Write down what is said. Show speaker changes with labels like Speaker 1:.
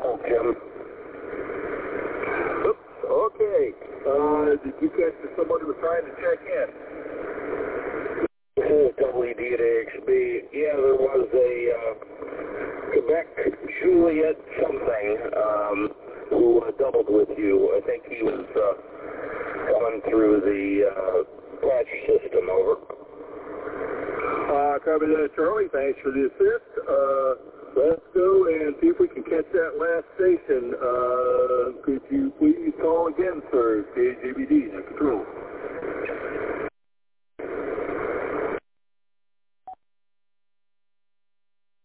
Speaker 1: Jim.
Speaker 2: Oops, okay. Did you catch that somebody was trying to check in?
Speaker 1: This is WD8XB. Yeah, there was a Quebec Juliet something who doubled with you. I think he was coming through the patch system. Over.
Speaker 2: Copy that, Charlie. Thanks for the assist. Let's go and see if we can catch that last station. Could you please call again, sir?